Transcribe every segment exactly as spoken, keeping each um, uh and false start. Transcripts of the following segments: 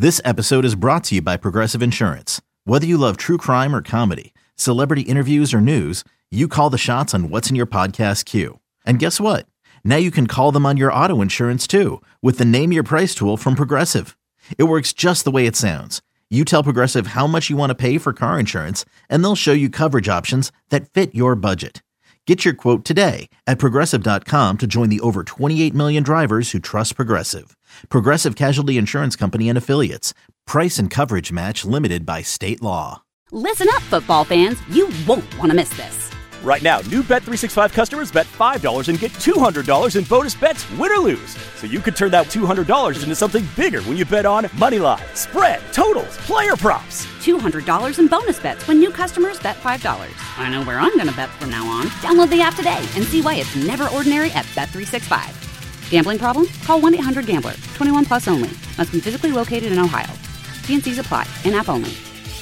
This episode is brought to you by Progressive Insurance. Whether you love true crime or comedy, celebrity interviews or news, you call the shots on what's in your podcast queue. And guess what? Now you can call them on your auto insurance too with the Name Your Price tool from Progressive. It works just the way it sounds. You tell Progressive how much you want to pay for car insurance, and they'll show you coverage options that fit your budget. Get your quote today at Progressive dot com to join the over twenty-eight million drivers who trust Progressive. Progressive Casualty Insurance Company and Affiliates. Price and coverage match limited by state law. Listen up, football fans. You won't want to miss this. Right now, new Bet three sixty-five customers bet five dollars and get two hundred dollars in bonus bets, win or lose. So you could turn that two hundred dollars into something bigger when you bet on moneyline, spread, totals, player props. two hundred dollars in bonus bets when new customers bet five dollars. I know where I'm going to bet from now on. Download the app today and see why it's never ordinary at Bet three sixty-five. Gambling problem? Call one eight hundred gambler. twenty-one plus only. Must be physically located in Ohio. T and C's apply. In-app only.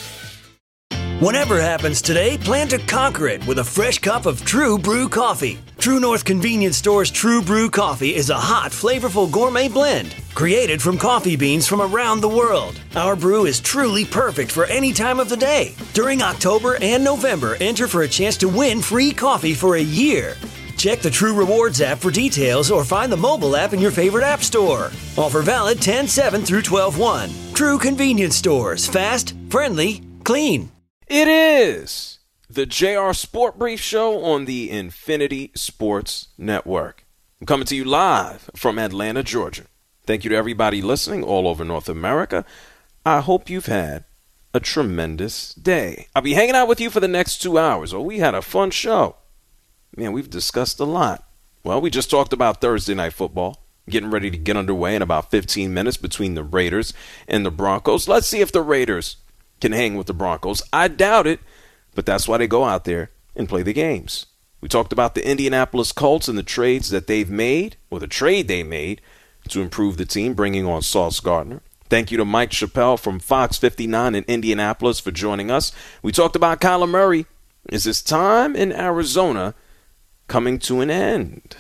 Whatever happens today, plan to conquer it with a fresh cup of True Brew coffee. True North Convenience Store's True Brew coffee is a hot, flavorful gourmet blend created from coffee beans from around the world. Our brew is truly perfect for any time of the day. During October and November, enter for a chance to win free coffee for a year. Check the True Rewards app for details or find the mobile app in your favorite app store. Offer valid ten seven through twelve one. True Convenience Stores. Fast, friendly, clean. It is the J R Sport Brief Show on the Infinity Sports Network. I'm coming to you live from Atlanta, Georgia. Thank you to everybody listening all over North America. I hope you've had a tremendous day. I'll be hanging out with you for the next two hours. Oh, we had a fun show. Man, we've discussed a lot. Well, we just talked about Thursday Night Football, getting ready to get underway in about fifteen minutes between the Raiders and the Broncos. Let's see if the Raiders can hang with the Broncos. I doubt it, but that's why they go out there and play the games. We talked about the Indianapolis Colts and the trades that they've made, or the trade they made, to improve the team, bringing on Sauce Gardner. Thank you to Mike Chappelle from Fox fifty-nine in Indianapolis for joining us. We talked about Kyler Murray. Is his time in Arizona coming to an end?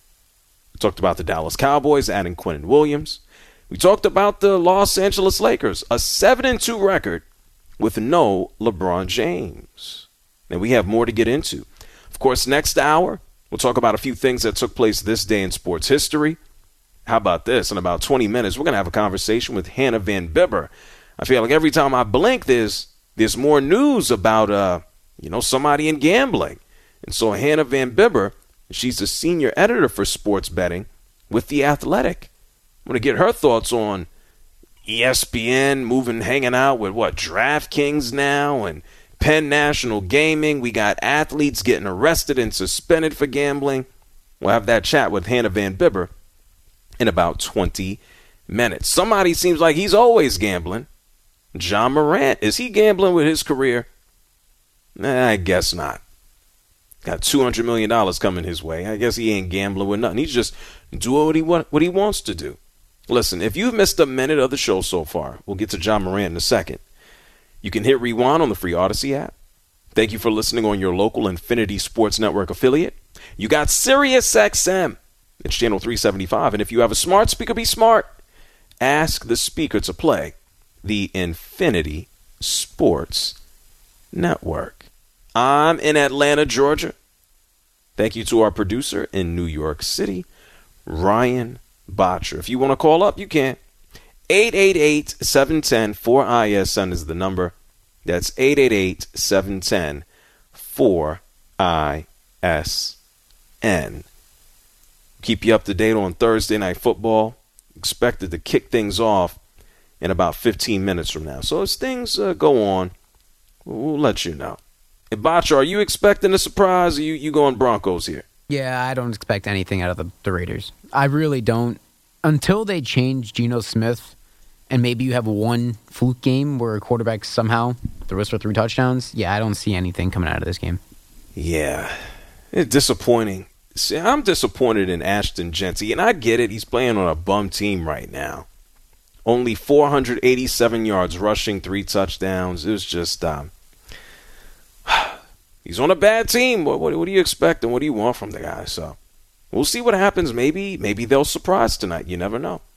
We talked about the Dallas Cowboys adding Quinnen Williams. We talked about the Los Angeles Lakers, a seven and two record with no LeBron James. And we have more to get into. Of course, next hour, we'll talk about a few things that took place this day in sports history. How about this? In about twenty minutes, we're going to have a conversation with Hannah Van Bibber. I feel like every time I blink, there's, there's more news about, uh, you know, somebody in gambling. And so Hannah Van Bibber, she's the senior editor for sports betting with The Athletic. I'm going to get her thoughts on E S P N moving, hanging out with what, DraftKings now and Penn National Gaming. We got athletes getting arrested and suspended for gambling. We'll have that chat with Hannah Van Bibber in about twenty minutes. Somebody seems like he's always gambling. John Morant, is he gambling with his career? Nah, I guess not. Got two hundred million dollars coming his way. I guess he ain't gambling with nothing. He's just doing what he, want, what he wants to do. Listen, if you've missed a minute of the show so far, we'll get to John Morant in a second. You can hit rewind on the free Odyssey app. Thank you for listening on your local Infinity Sports Network affiliate. You got Sirius X M. It's channel three seventy-five. And if you have a smart speaker, be smart. Ask the speaker to play the Infinity Sports Network. I'm in Atlanta, Georgia. Thank you to our producer in New York City, Ryan Botcher. If you want to call up, you can. eight eight eight, seven one zero, four I S N is the number. That's eight eight eight, seven one zero, four I S N. Keep you up to date on Thursday Night Football. Expected to kick things off in about fifteen minutes from now. So as things uh, go on, we'll let you know. Hey, Botcher, are you expecting a surprise, or you, you going Broncos here? Yeah, I don't expect anything out of the, the Raiders. I really don't. Until they change Geno Smith, and maybe you have one fluke game where a quarterback somehow throws for three touchdowns, yeah, I don't see anything coming out of this game. Yeah, it's disappointing. See, I'm disappointed in Ashton Jeanty, and I get it. He's playing on a bum team right now. Only four hundred eighty-seven yards rushing, three touchdowns. It was just, um, he's on a bad team. What, what, what do you expect and what do you want from the guy? So we'll see what happens. Maybe, maybe they'll surprise tonight. You never know.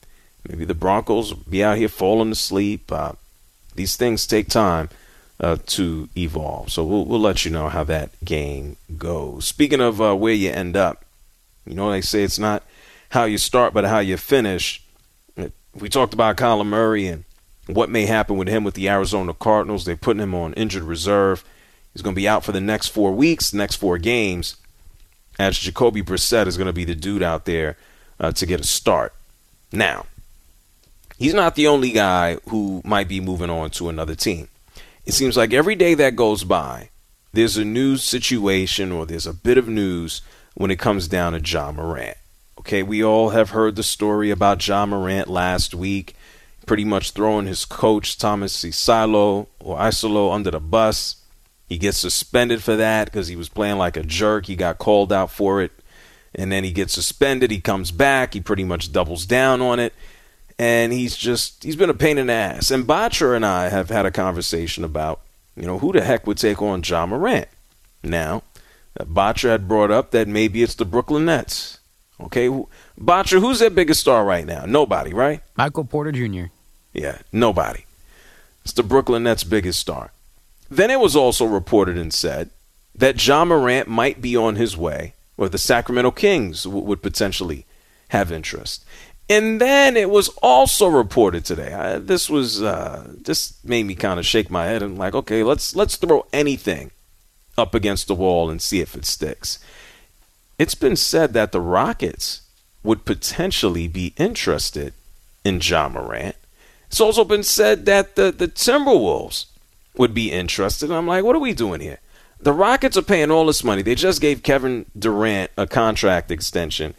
Maybe the Broncos will be out here falling asleep. Uh, these things take time uh, to evolve. So we'll, we'll let you know how that game goes. Speaking of uh, where you end up, you know, they say it's not how you start, but how you finish. We talked about Kyler Murray and what may happen with him with the Arizona Cardinals. They're putting him on injured reserve. He's going to be out for the next four weeks, next four games, as Jacoby Brissett is going to be the dude out there uh, to get a start. Now, he's not the only guy who might be moving on to another team. It seems like every day that goes by, there's a new situation or there's a bit of news when it comes down to Ja Morant. Okay, we all have heard the story about Ja Morant last week, pretty much throwing his coach, Thomas Isalo, or Isolo, under the bus. He gets suspended for that because he was playing like a jerk. He got called out for it. And then he gets suspended. He comes back. He pretty much doubles down on it. And he's just, he's been a pain in the ass. And Batra and I have had a conversation about, you know, who the heck would take on Ja Morant? Now, Batra had brought up that maybe it's the Brooklyn Nets. Okay, Batra, who's their biggest star right now? Nobody, right? Michael Porter Junior Yeah, nobody. It's the Brooklyn Nets' biggest star. Then it was also reported and said that Ja Morant might be on his way, or the Sacramento Kings w- would potentially have interest. And then it was also reported today. I, this was uh, this made me kind of shake my head and like, okay, let's let's throw anything up against the wall and see if it sticks. It's been said that the Rockets would potentially be interested in Ja Morant. It's also been said that the, the Timberwolves would be interested. And I'm like, what are we doing here? The Rockets are paying all this money. They just gave Kevin Durant a contract extension.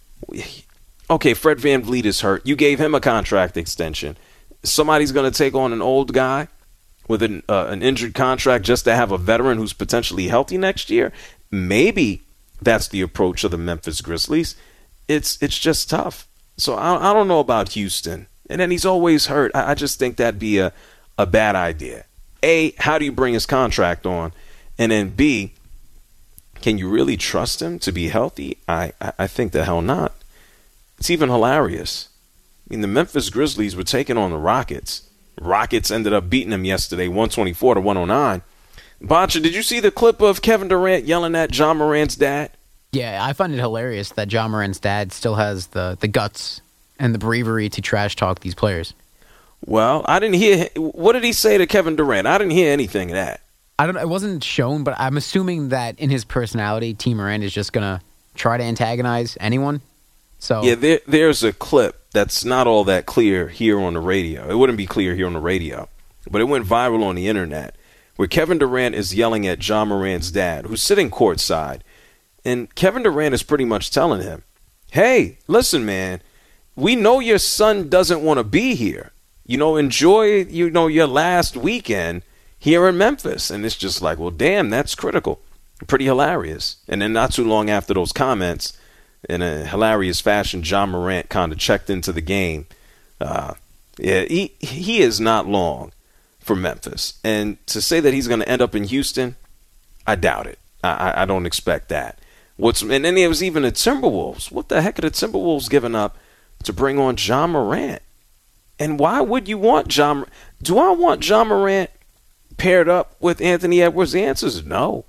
Okay, Fred VanVleet is hurt. You gave him a contract extension. Somebody's going to take on an old guy with an, uh, an injured contract just to have a veteran who's potentially healthy next year? Maybe that's the approach of the Memphis Grizzlies. It's it's just tough. So I, I don't know about Houston. And then he's always hurt. I, I just think that'd be a, a bad idea. A, how do you bring his contract on? And then B, can you really trust him to be healthy? I, I, I think the hell not. It's even hilarious. I mean, the Memphis Grizzlies were taking on the Rockets. Rockets ended up beating them yesterday, one twenty-four to one oh nine. Bacha, did you see the clip of Kevin Durant yelling at Ja Morant's dad? Yeah, I find it hilarious that Ja Morant's dad still has the, the guts and the bravery to trash talk these players. Well, I didn't hear. What did he say to Kevin Durant? I didn't hear anything of that. I don't. It wasn't shown, but I'm assuming that in his personality, T. Morant is just gonna try to antagonize anyone. So yeah, there, there's a clip that's not all that clear here on the radio. It wouldn't be clear here on the radio, but it went viral on the internet where Kevin Durant is yelling at Ja Morant's dad, who's sitting courtside, and Kevin Durant is pretty much telling him, "Hey, listen, man, we know your son doesn't want to be here. You know, enjoy, you know, your last weekend here in Memphis." And it's just like, well, damn, that's critical. Pretty hilarious. And then not too long after those comments, in a hilarious fashion, Ja Morant kind of checked into the game. Uh, yeah, he he is not long for Memphis. And to say that he's going to end up in Houston, I doubt it. I, I don't expect that. What's and then there was even the Timberwolves. What the heck are the Timberwolves giving up to bring on Ja Morant? And why would you want Ja? Do I want Ja Morant paired up with Anthony Edwards? The answer is no.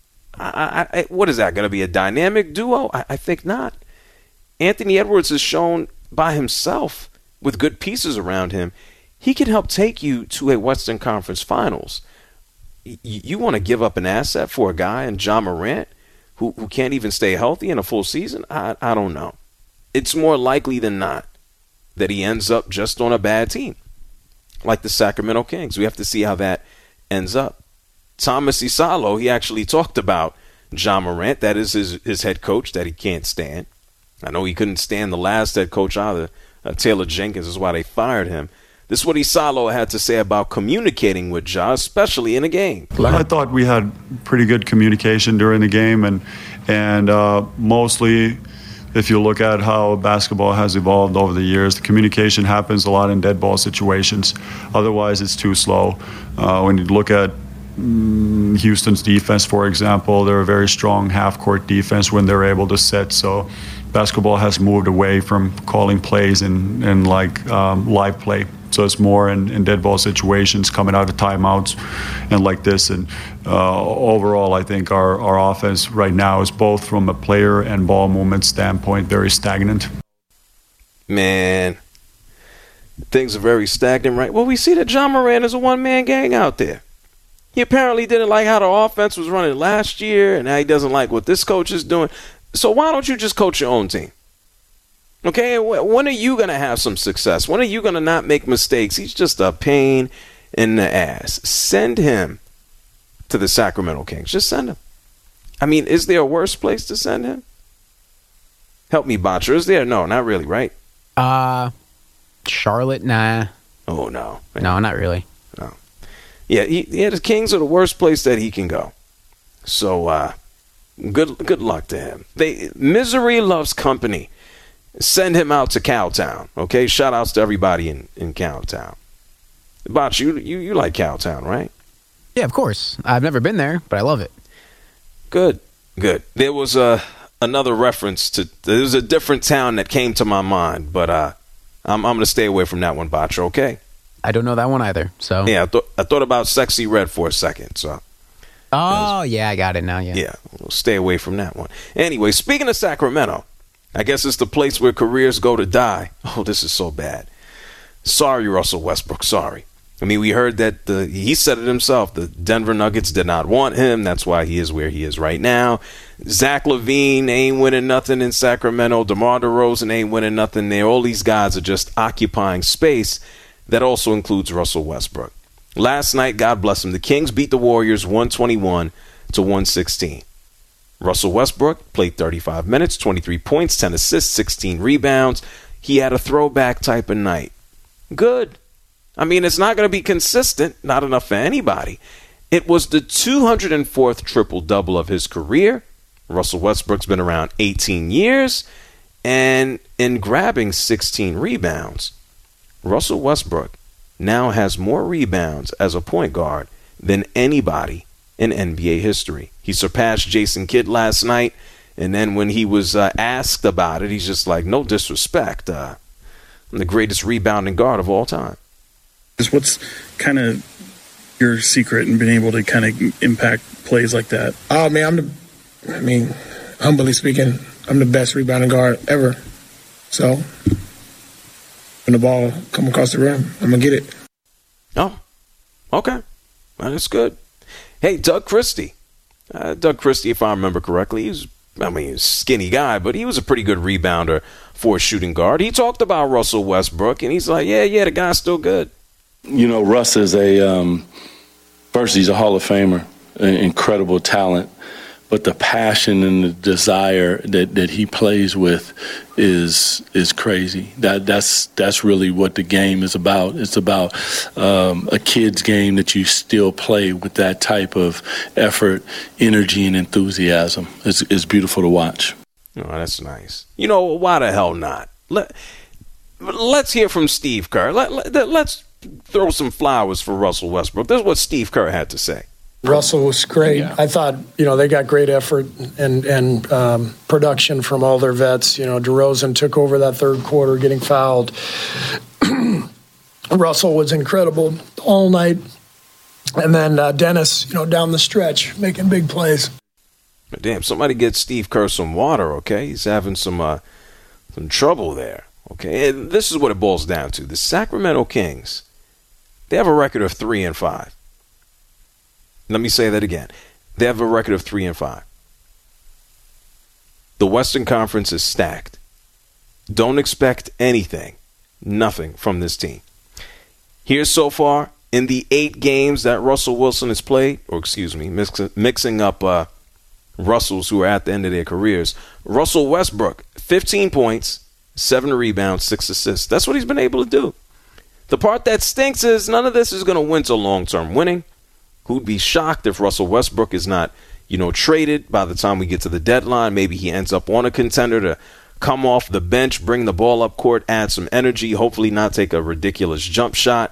I, I, what is that going to be, a dynamic duo? I, I think not. Anthony Edwards has shown by himself with good pieces around him, he can help take you to a Western Conference Finals. Y- you want to give up an asset for a guy in Ja Morant who, who can't even stay healthy in a full season? I, I don't know. It's more likely than not that he ends up just on a bad team, like the Sacramento Kings. We have to see how that ends up. Thomas Isalo, he actually talked about Ja Morant. That is his, his head coach that he can't stand. I know he couldn't stand the last head coach either. Uh, Taylor Jenkins is why they fired him. This is what Isalo had to say about communicating with Ja, especially in a game. I thought we had pretty good communication during the game, and and uh, mostly, if you look at how basketball has evolved over the years, the communication happens a lot in dead ball situations. Otherwise, it's too slow. Uh, when you look at mm, Houston's defense, for example, they're a very strong half-court defense when they're able to set. So basketball has moved away from calling plays and, and like um, live play. So it's more in, in dead ball situations, coming out of timeouts and like this. And uh, overall, I think our, our offense right now is both from a player and ball movement standpoint very stagnant. Man, things are very stagnant, right? Well, we see that John Moran is a one-man gang out there. He apparently didn't like how the offense was running last year, and now he doesn't like what this coach is doing. So why don't you just coach your own team? Okay, when are you going to have some success? When are you going to not make mistakes? He's just a pain in the ass. Send him to the Sacramento Kings. Just send him. I mean, is there a worse place to send him? Help me, Botcher. Is there? No, not really, right? Uh, Charlotte, nah. Oh, no. Man. No, not really. No. Yeah, he, yeah, the Kings are the worst place that he can go. So, uh, good good luck to him. They misery loves company. Send him out to Cowtown, okay? Shout outs to everybody in, in Cowtown. Botch, you, you you like Cowtown, right? Yeah, of course. I've never been there, but I love it. Good, good. There was a, another reference to, there was a different town that came to my mind, but uh, I'm, I'm going to stay away from that one, Botch, okay? I don't know that one either, so. Yeah, I, th- I thought about Sexy Red for a second, so. Oh, was, yeah, I got it now, yeah. Yeah, we'll stay away from that one. Anyway, speaking of Sacramento, I guess it's the place where careers go to die. Oh, this is so bad. Sorry, Russell Westbrook, sorry. I mean, we heard that the, he said it himself. The Denver Nuggets did not want him. That's why he is where he is right now. Zach LaVine ain't winning nothing in Sacramento. DeMar DeRozan ain't winning nothing there. All these guys are just occupying space. That also includes Russell Westbrook. Last night, God bless him, the Kings beat the Warriors one twenty-one to one sixteen. Russell Westbrook played thirty-five minutes, twenty-three points, ten assists, sixteen rebounds. He had a throwback type of night. Good. I mean, it's not going to be consistent, not enough for anybody. It was the two hundred fourth triple-double of his career. Russell Westbrook's been around eighteen years, and in grabbing sixteen rebounds, Russell Westbrook now has more rebounds as a point guard than anybody in N B A history. He surpassed Jason Kidd last night, and then when he was uh, asked about it, he's just like, no disrespect, uh, I'm the greatest rebounding guard of all time. What's kind of your secret in being able to kind of impact plays like that? Oh, man, I'm the, I mean, humbly speaking, I'm the best rebounding guard ever. So when the ball come across the rim, I'm going to get it. Oh, okay. Well, that's good. Hey, Doug Christie. Uh, Doug Christie, if I remember correctly, he was, I mean, he's a skinny guy, but he was a pretty good rebounder for a shooting guard. He talked about Russell Westbrook, and he's like, yeah, yeah, the guy's still good. You know, Russ is a, um, first, he's a Hall of Famer, an incredible talent. But the passion and the desire that, that he plays with is is crazy. That that's that's really what the game is about. It's about um, a kid's game that you still play with that type of effort, energy, and enthusiasm. It's, it's beautiful to watch. Oh, that's nice. You know, why the hell not? Let, let's hear from Steve Kerr. Let, let, let's throw some flowers for Russell Westbrook. This is what Steve Kerr had to say. Russell was great. Yeah. I thought, you know, they got great effort and and um, production from all their vets. You know, DeRozan took over that third quarter, getting fouled. Russell was incredible all night. And then uh, Dennis, you know, down the stretch, making big plays. Damn, somebody get Steve Kerr some water, okay? He's having some uh, some trouble there, okay? And this is what it boils down to. The Sacramento Kings, they have a record of three and five. Let me say that again. They have a record of three and five. The Western Conference is stacked. Don't expect anything, nothing from this team. Here so far, in the eight games that Russell Wilson has played, or excuse me, mix, mixing up uh, Russells who are at the end of their careers, Russell Westbrook, fifteen points, seven rebounds, six assists. That's what he's been able to do. The part that stinks is none of this is going to win to long-term winning. Who'd be shocked if Russell Westbrook is not, you know, traded by the time we get to the deadline? Maybe he ends up on a contender to come off the bench, bring the ball up court, add some energy, hopefully not take a ridiculous jump shot.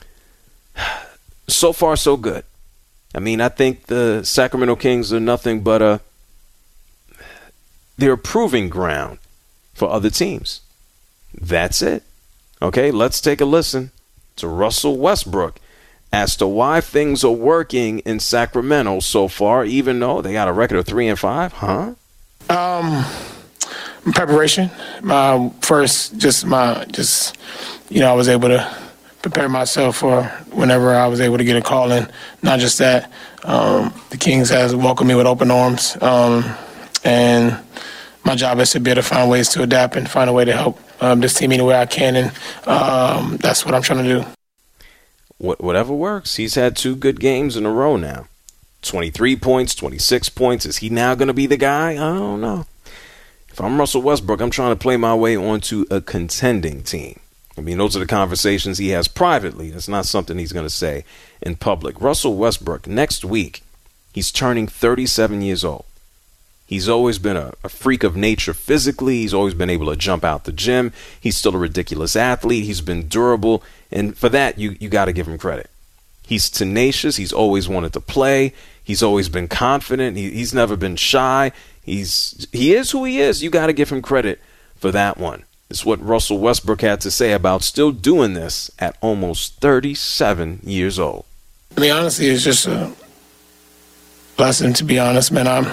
So far, so good. I mean, I think the Sacramento Kings are nothing but a, they're a proving ground for other teams. That's it. Okay, let's take a listen to Russell Westbrook as to why things are working in Sacramento so far, even though they got a record of three and five, huh? Um, preparation. My first, just my, just, you know, I was able to prepare myself for whenever I was able to get a call in. Not just that, um, the Kings has welcomed me with open arms, um, and my job is to be able to find ways to adapt and find a way to help um, this team any way I can, and um, that's what I'm trying to do. Whatever works. He's had two good games in a row now. twenty-three points, twenty-six points. Is he now going to be the guy? I don't know. If I'm Russell Westbrook, I'm trying to play my way onto a contending team. I mean, those are the conversations he has privately. That's not something he's going to say in public. Russell Westbrook, next week, he's turning thirty-seven years old. He's always been a, a freak of nature physically. He's always been able to jump out the gym. He's still a ridiculous athlete. He's been durable. And for that, you, you got to give him credit. He's tenacious. He's always wanted to play. He's always been confident. He, he's never been shy. He's He is who he is. You got to give him credit for that one. It's what Russell Westbrook had to say about still doing this at almost thirty-seven years old. I mean, honestly, it's just a blessing, to be honest, man. I'm...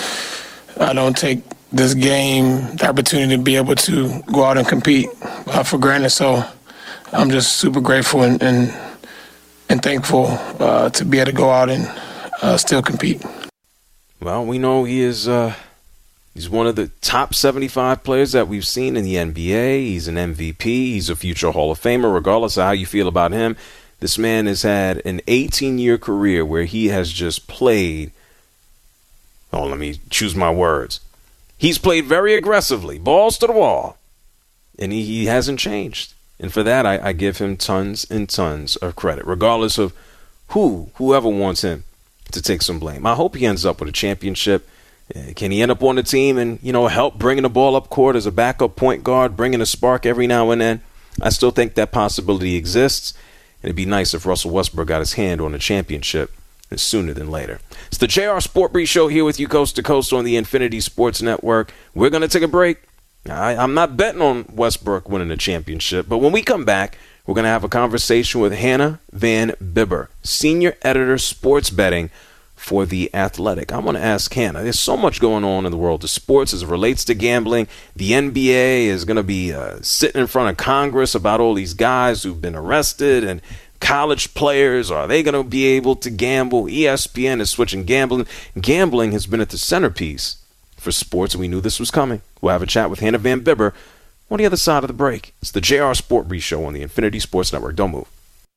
I don't take this game, the opportunity to be able to go out and compete uh, for granted. So I'm just super grateful and and, and thankful uh, to be able to go out and uh, still compete. Well, we know he is uh, he's one of the top seventy-five players that we've seen in the N B A. He's an M V P. He's a future Hall of Famer, regardless of how you feel about him. This man has had an eighteen-year career where he has just played. Oh, let me choose my words. He's played very aggressively, balls to the wall, and he, he hasn't changed. And for that, I, I give him tons and tons of credit, regardless of who, whoever wants him to take some blame. I hope he ends up with a championship. Uh, can he end up on the team and, you know, help bringing the ball up court as a backup point guard, bringing a spark every now and then? I still think that possibility exists. And it'd be nice if Russell Westbrook got his hand on a championship sooner than later. It's the J R Sport Brief Show here with you coast to coast on the Infinity Sports Network. We're going to take a break. I, I'm not betting on Westbrook winning a championship, but when we come back, we're going to have a conversation with Hannah Van Bibber, Senior Editor Sports Betting for The Athletic. I want to ask Hannah, there's so much going on in the world of sports as it relates to gambling. The N B A is going to be uh, sitting in front of Congress about all these guys who've been arrested, and college players, are they going to be able to gamble? E S P N is switching gambling. Gambling has been at the centerpiece for sports, and we knew this was coming. We'll have a chat with Hannah Van Bibber on the other side of the break. It's the J R Sport Brief Show on the Infinity Sports Network. Don't move.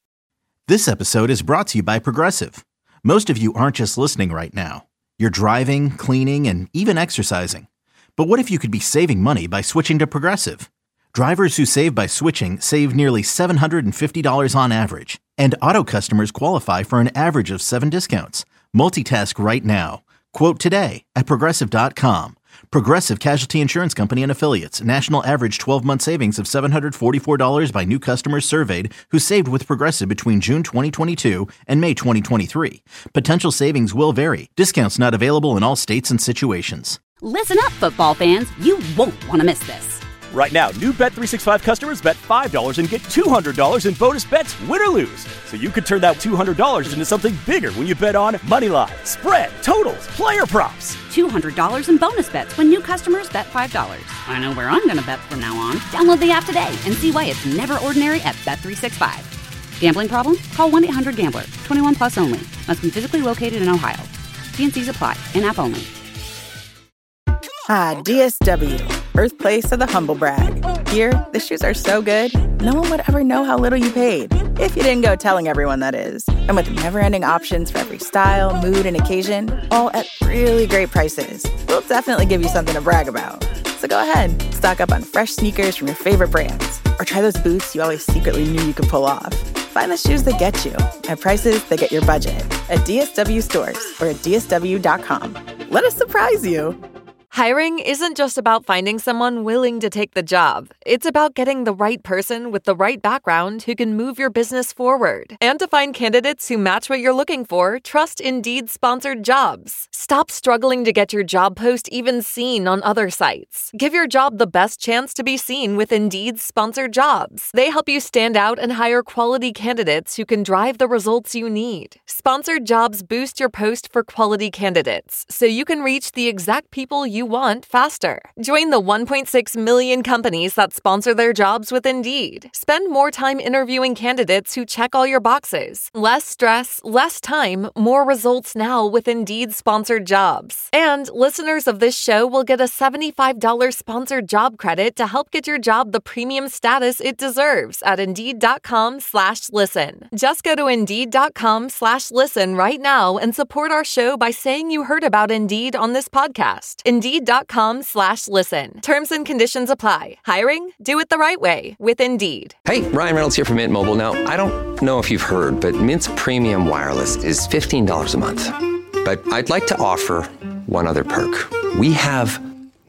This episode is brought to you by Progressive. Most of you aren't just listening right now. You're driving, cleaning, and even exercising. But what if you could be saving money by switching to Progressive? Drivers who save by switching save nearly seven hundred fifty dollars on average, and auto customers qualify for an average of seven discounts. Multitask right now. Quote today at Progressive dot com. Progressive Casualty Insurance Company and Affiliates. National average twelve-month savings of seven hundred forty-four dollars by new customers surveyed who saved with Progressive between June twenty twenty-two and May twenty twenty-three. Potential savings will vary. Discounts not available in all states and situations. Listen up, football fans. You won't want to miss this. Right now, new Bet three sixty-five customers bet five dollars and get two hundred dollars in bonus bets, win or lose. So you could turn that two hundred dollars into something bigger when you bet on moneyline, spread, totals, player props. two hundred dollars in bonus bets when new customers bet five dollars. I know where I'm going to bet from now on. Download the app today and see why it's never ordinary at Bet three sixty-five. Gambling problem? Call one eight hundred gambler. twenty-one plus only. Must be physically located in Ohio. T and C's apply. In-app only. Ah, D S W, birthplace of the humble brag. Here, the shoes are so good, no one would ever know how little you paid. If you didn't go telling everyone, that is. And with never-ending options for every style, mood, and occasion, all at really great prices, we'll definitely give you something to brag about. So go ahead, stock up on fresh sneakers from your favorite brands, or try those boots you always secretly knew you could pull off. Find the shoes that get you at prices that get your budget at D S W stores or at D S W dot com. Let us surprise you. Hiring isn't just about finding someone willing to take the job. It's about getting the right person with the right background who can move your business forward. And to find candidates who match what you're looking for, trust Indeed-sponsored jobs. Stop struggling to get your job post even seen on other sites. Give your job the best chance to be seen with Indeed-sponsored jobs. They help you stand out and hire quality candidates who can drive the results you need. Sponsored jobs boost your post for quality candidates, so you can reach the exact people you want faster. Join the one point six million companies that sponsor their jobs with Indeed. Spend more time interviewing candidates who check all your boxes. Less stress, less time, more results now with Indeed-sponsored jobs. And listeners of this show will get a seventy-five dollars sponsored job credit to help get your job the premium status it deserves at Indeed.com slash listen. Just go to Indeed.com slash listen right now and support our show by saying you heard about Indeed on this podcast. Indeed.com slash listen. Terms and conditions apply. Hiring? Do it the right way with Indeed. Hey, Ryan Reynolds here from Mint Mobile. Now, I don't know if you've heard, but Mint's premium wireless is fifteen dollars a month. But I'd like to offer one other perk. We have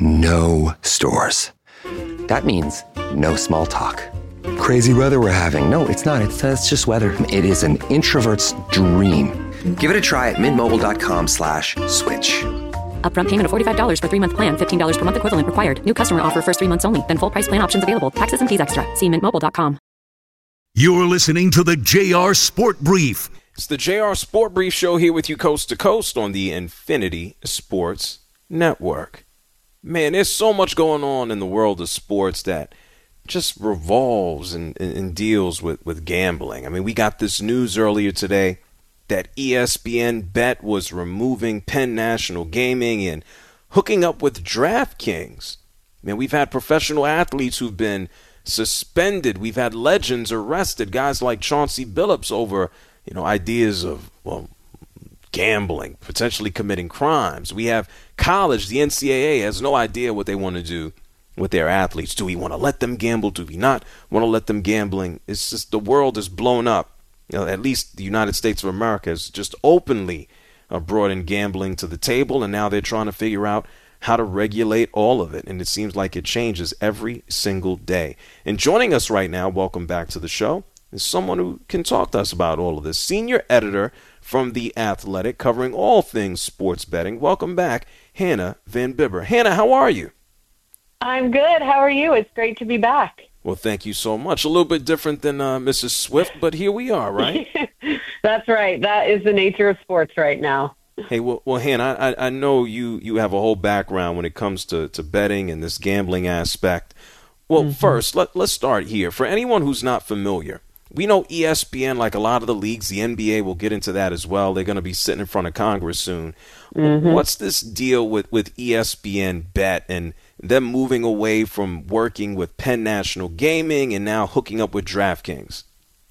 no stores. That means no small talk. Crazy weather we're having. No, it's not. It's, uh, it's just weather. It is an introvert's dream. Give it a try at mintmobile.com slash switch. Upfront payment of forty-five dollars for three-month plan, fifteen dollars per month equivalent required. New customer offer first three months only. Then full price plan options available. Taxes and fees extra. See mint mobile dot com. You're listening to the J R Sport Brief. It's the J R Sport Brief Show here with you coast to coast on the Infinity Sports Network. Man, there's so much going on in the world of sports that just revolves and, and, and deals with, with gambling. I mean, we got this news earlier today that E S P N Bet was removing Penn National Gaming and hooking up with DraftKings. Man, we've had professional athletes who've been suspended. We've had legends arrested, guys like Chauncey Billups over, you know, ideas of, well, gambling, potentially committing crimes. We have college. The N C double A has no idea what they want to do with their athletes. Do we want to let them gamble? Do we not want to let them gambling? It's just the world is blown up. You know, at least the United States of America has just openly uh, brought in gambling to the table, and now they're trying to figure out how to regulate all of it. And it seems like it changes every single day. And joining us right now, welcome back to the show, is someone who can talk to us about all of this. Senior editor from The Athletic, covering all things sports betting. Welcome back, Hannah Van Bibber. Hannah, how are you? I'm good. How are you? It's great to be back. Well, thank you so much. A little bit different than uh, Missus Swift, but here we are, right? That's right. That is the nature of sports right now. Hey, well, well Hannah, I, I know you, you have a whole background when it comes to, to betting and this gambling aspect. Well, mm-hmm. first, let, let's start here. For anyone who's not familiar, we know E S P N, like a lot of the leagues, the N B A will get into that as well. They're going to be sitting in front of Congress soon. Mm-hmm. What's this deal with, with E S P N Bet and them moving away from working with Penn National Gaming and now hooking up with DraftKings?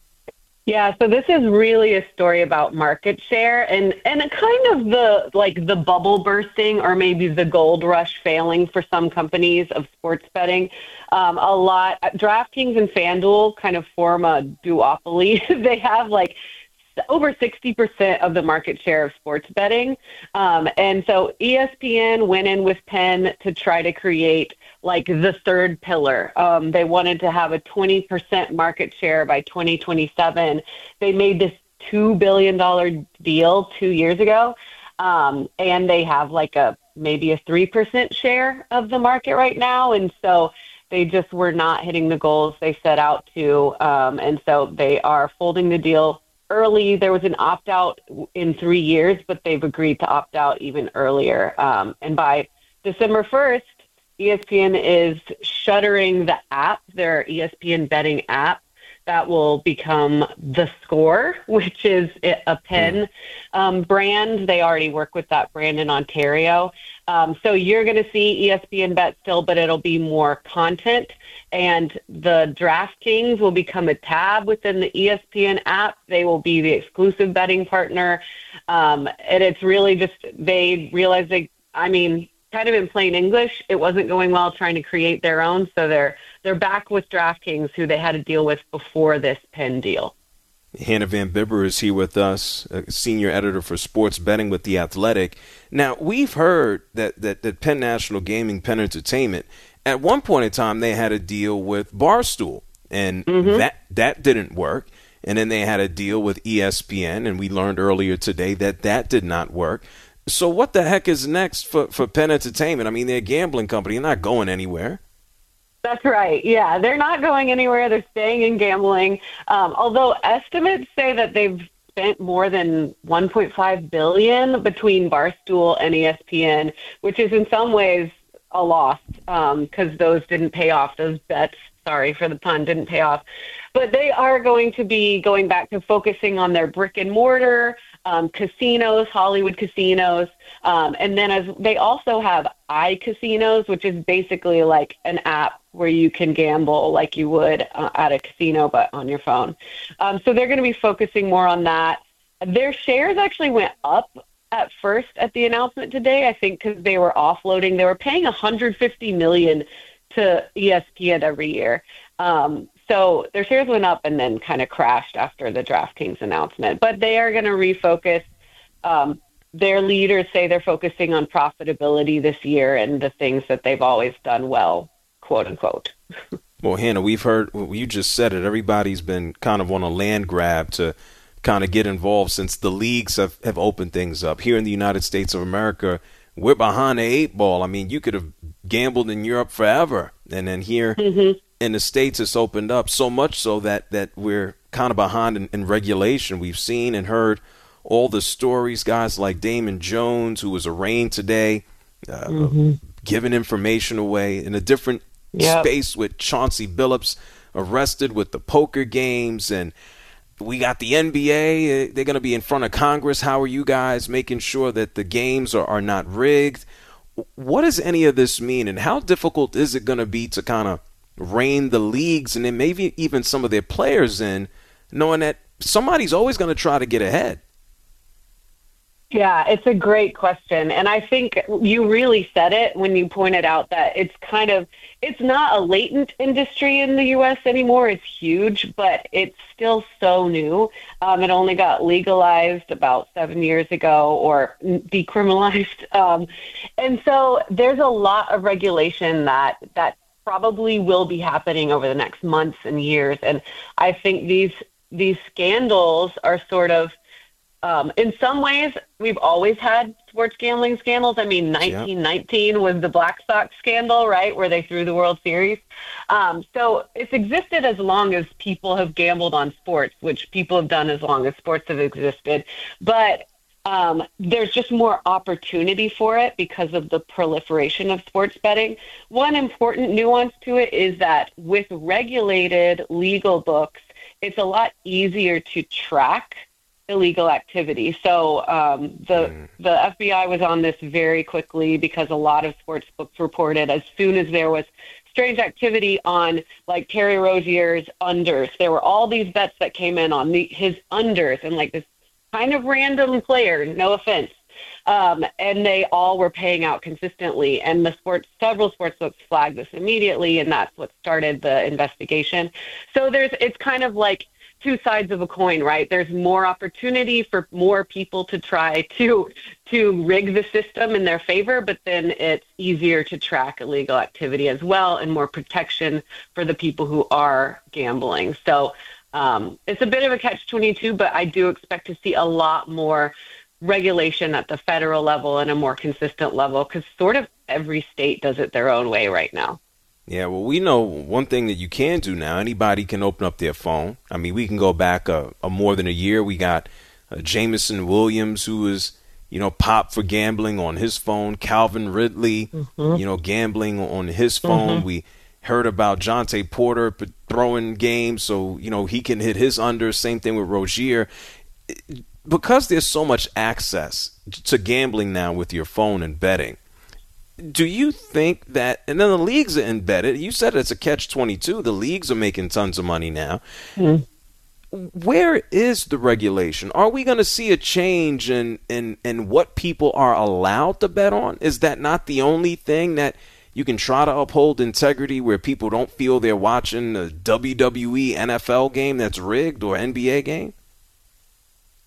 Yeah, so this is really a story about market share and, and a kind of the like the bubble bursting or maybe the gold rush failing for some companies of sports betting. Um, a lot, DraftKings and FanDuel kind of form a duopoly. They have like over sixty percent of the market share of sports betting. Um, and so E S P N went in with Penn to try to create like the third pillar. Um, they wanted to have a twenty percent market share by twenty twenty-seven. They made this two billion dollars deal two years ago. Um, and they have like a, maybe a three percent share of the market right now. And so they just were not hitting the goals they set out to. Um, and so they are folding the deal early. There was an opt-out in three years, but they've agreed to opt out even earlier. Um, and by December first, E S P N is shuttering the app, their E S P N betting app, that will become The Score, which is a Penn um, brand. They already work with that brand in Ontario. Um, so you're going to see E S P N Bet still, but it'll be more content. And the DraftKings will become a tab within the E S P N app. They will be the exclusive betting partner. Um, and it's really just, they realize they, I mean, kind of in plain English, it wasn't going well trying to create their own. So they're they're back with DraftKings, who they had to deal with before this Penn deal. Hannah Van Bibber is here with us, a senior editor for sports betting with The Athletic. Now, we've heard that, that, that Penn National Gaming, Penn Entertainment, at one point in time, they had a deal with Barstool, and mm-hmm. that that didn't work. And then they had a deal with E S P N, and we learned earlier today that that did not work. So what the heck is next for, for Penn Entertainment? I mean, they're a gambling company. They're not going anywhere. That's right. Yeah, they're not going anywhere. They're staying in gambling. Um, although estimates say that they've spent more than one point five billion dollars between Barstool and E S P N, which is in some ways a loss because um, those didn't pay off. Those bets, sorry for the pun, didn't pay off. But they are going to be going back to focusing on their brick and mortar um, casinos, Hollywood casinos. Um, and then as they also have iCasinos, which is basically like an app where you can gamble like you would uh, at a casino, but on your phone. Um, so they're going to be focusing more on that. Their shares actually went up at first at the announcement today, I think because they were offloading. They were paying one hundred fifty million dollars to E S P N every year. Um, so their shares went up and then kind of crashed after the DraftKings announcement. But they are going to refocus. Um, their leaders say they're focusing on profitability this year and the things that they've always done well, quote unquote. Well, Hannah, we've heard, well, you just said it, everybody's been kind of on a land grab to kind of get involved since the leagues have, have opened things up. Here in the United States of America, we're behind the eight ball. I mean, you could have gambled in Europe forever. And then here mm-hmm. in the States, it's opened up so much so that, that we're kind of behind in, in regulation. We've seen and heard all the stories, guys like Damon Jones, who was arraigned today, uh, mm-hmm. giving information away in a different yep. space with Chauncey Billups arrested with the poker games. And we got the N B A. They're going to be in front of Congress. How are you guys making sure that the games are, are not rigged? What does any of this mean, and how difficult is it going to be to kind of rein the leagues and then maybe even some of their players in, knowing that somebody's always going to try to get ahead? Yeah, it's a great question. And I think you really said it when you pointed out that it's kind of, it's not a latent industry in the U S anymore. It's huge, but it's still so new. Um, it only got legalized about seven years ago or decriminalized. Um, and so there's a lot of regulation that, that probably will be happening over the next months and years. And I think these, these scandals are sort of, Um, in some ways, we've always had sports gambling scandals. I mean, nineteen nineteen yeah. was the Black Sox scandal, right, where they threw the World Series. Um, so it's existed as long as people have gambled on sports, which people have done as long as sports have existed. But um, there's just more opportunity for it because of the proliferation of sports betting. One important nuance to it is that with regulated legal books, it's a lot easier to track illegal activity. So um, the mm. the F B I was on this very quickly because a lot of sports books reported as soon as there was strange activity on like Terry Rozier's unders. There were all these bets that came in on the, his unders and like this kind of random player, no offense. Um, and they all were paying out consistently. And the sports, several sports books flagged this immediately, and that's what started the investigation. So there's, it's kind of like two sides of a coin, right? There's more opportunity for more people to try to to rig the system in their favor, but then it's easier to track illegal activity as well and more protection for the people who are gambling. So um, it's a bit of a catch twenty-two, but I do expect to see a lot more regulation at the federal level and a more consistent level because sort of every state does it their own way right now. Yeah, well, we know one thing that you can do now. Anybody can open up their phone. I mean, we can go back a, a more than a year. We got uh, Jameson Williams, who was, you know, popped for gambling on his phone. Calvin Ridley, mm-hmm. you know, gambling on his phone. Mm-hmm. We heard about Jonte Porter throwing games so, you know, he can hit his under. Same thing with Rozier. Because there's so much access to gambling now with your phone and betting, do you think that, and then the leagues are embedded, you said it's a catch twenty-two, the leagues are making tons of money now. Mm. Where is the regulation? Are we going to see a change in, in, in what people are allowed to bet on? Is that not the only thing that you can try to uphold integrity where people don't feel they're watching a W W E N F L game that's rigged or N B A game?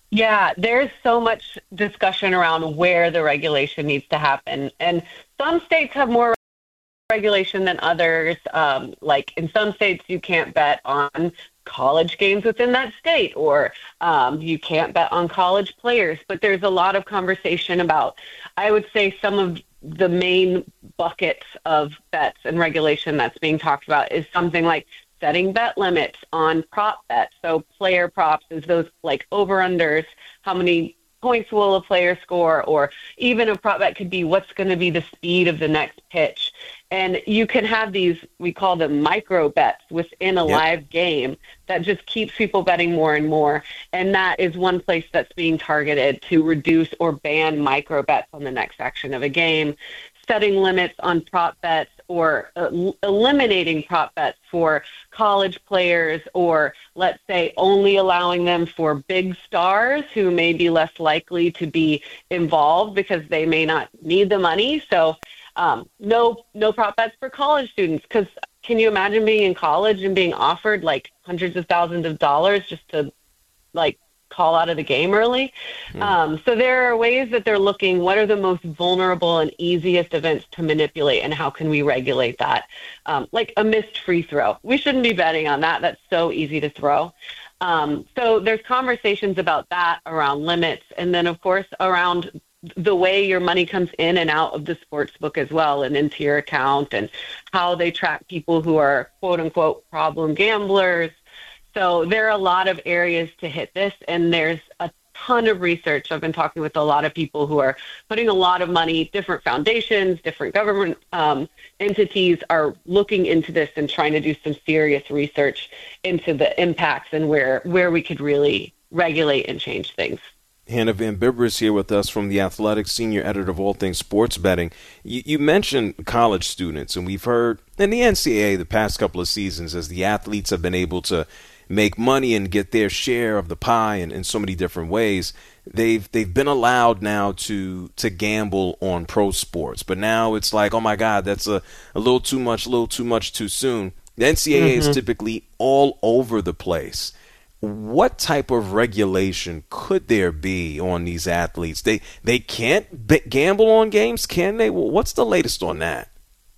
Yeah, there's so much discussion around where the regulation needs to happen. And some states have more regulation than others. Um, like in some states, you can't bet on college games within that state, or um, you can't bet on college players. But there's a lot of conversation about, I would say, some of the main buckets of bets and regulation that's being talked about is something like setting bet limits on prop bets. So player props is those like over-unders, how many points will a player score, or even a prop bet could be what's going to be the speed of the next pitch. And you can have these, we call them micro bets within a Yep. live game that just keeps people betting more and more. And that is one place that's being targeted to reduce or ban micro bets on the next action of a game, setting limits on prop bets or uh, eliminating prop bets for college players, or let's say only allowing them for big stars who may be less likely to be involved because they may not need the money. So um, no no prop bets for college students, because can you imagine being in college and being offered like hundreds of thousands of dollars just to like call out of the game early? Hmm. Um, so there are ways that they're looking, what are the most vulnerable and easiest events to manipulate, and how can we regulate that? Um, like a missed free throw. We shouldn't be betting on that. That's so easy to throw. Um, so there's conversations about that around limits. And then, of course, around the way your money comes in and out of the sports book as well and into your account, and how they track people who are quote unquote problem gamblers. So there are a lot of areas to hit this, and there's a ton of research. I've been talking with a lot of people who are putting a lot of money, different foundations, different government um, entities are looking into this and trying to do some serious research into the impacts and where, where we could really regulate and change things. Hannah Van Bibber is here with us from The Athletic, senior editor of all things sports betting. You, you mentioned college students, and we've heard in the N C double A the past couple of seasons as the athletes have been able to make money and get their share of the pie in, in so many different ways. They've they've been allowed now to to gamble on pro sports, but now it's like, oh my God, that's a, a little too much, a little too much too soon. The N C double A mm-hmm. is typically all over the place. What type of regulation could there be on these athletes? They they can't b- gamble on games, can they? Well, what's the latest on that?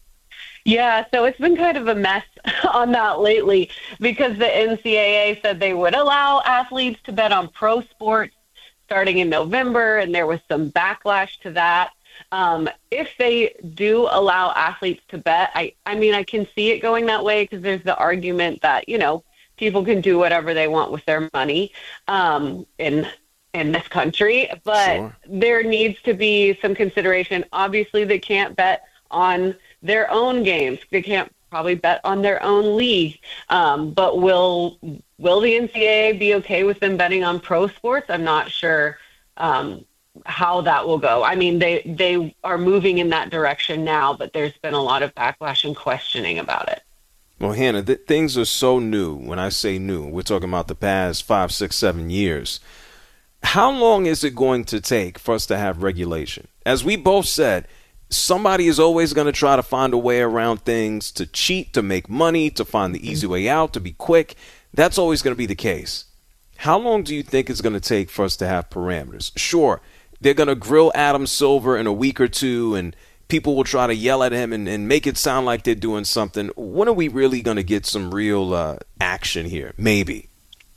Yeah, so it's been kind of a mess on that lately, because the N C double A said they would allow athletes to bet on pro sports starting in November, and there was some backlash to that. Um, if they do allow athletes to bet, I, I mean, I can see it going that way, because there's the argument that, you know, people can do whatever they want with their money um, in in this country, but sure. There needs to be some consideration. Obviously, they can't bet on their own games. They can't probably bet on their own league. Um, but will will the N C double A be okay with them betting on pro sports? I'm not sure um, how that will go. I mean, they they are moving in that direction now, but there's been a lot of backlash and questioning about it. Well, Hannah, th- things are so new. When I say new, we're talking about the past five, six, seven years. How long is it going to take for us to have regulation? As we both said, somebody is always going to try to find a way around things, to cheat, to make money, to find the easy way out, to be quick. That's always going to be the case. How long do you think it's going to take for us to have parameters? Sure, they're going to grill Adam Silver in a week or two, and people will try to yell at him and, and make it sound like they're doing something. When are we really going to get some real uh, action here? Maybe.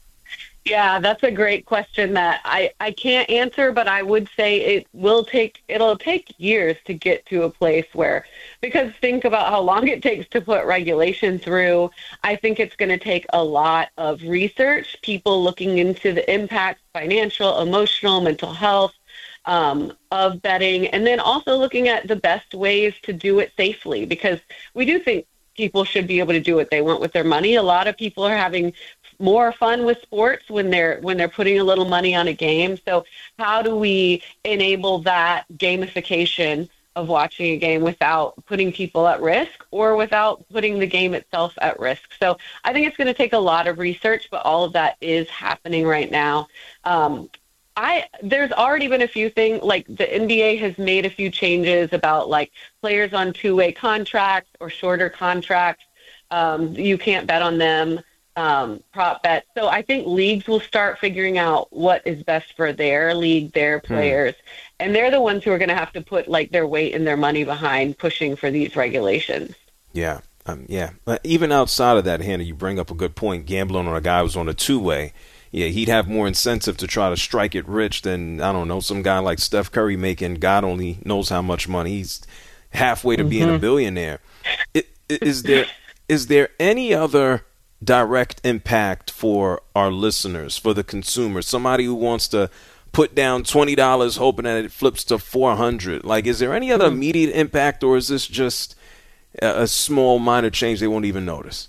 Yeah, that's a great question that I, I can't answer, but I would say it will take, it'll take years to get to a place where, because think about how long it takes to put regulation through. I think it's going to take a lot of research, people looking into the impacts, financial, emotional, mental health, um, of betting, and then also looking at the best ways to do it safely, because we do think people should be able to do what they want with their money. A lot of people are having more fun with sports when they're when they're putting a little money on a game. So how do we enable that gamification of watching a game without putting people at risk or without putting the game itself at risk? So I think it's going to take a lot of research, but all of that is happening right now. Um, I there's already been a few things, like the N B A has made a few changes about like players on two-way contracts or shorter contracts. Um, you can't bet on them. um, prop bets. So I think leagues will start figuring out what is best for their league, their players, hmm. and they're the ones who are going to have to put like their weight and their money behind pushing for these regulations. Yeah. Um, yeah. But even outside of that, Hannah, you bring up a good point. Gambling on a guy who's on a two-way. Yeah, he'd have more incentive to try to strike it rich than, I don't know, some guy like Steph Curry making God only knows how much money. He's halfway to mm-hmm. being a billionaire. It, is there is there any other direct impact for our listeners, for the consumer? Somebody who wants to put down twenty dollars hoping that it flips to four hundred dollars. Like, is there any other mm-hmm. immediate impact, or is this just a, a small, minor change they won't even notice?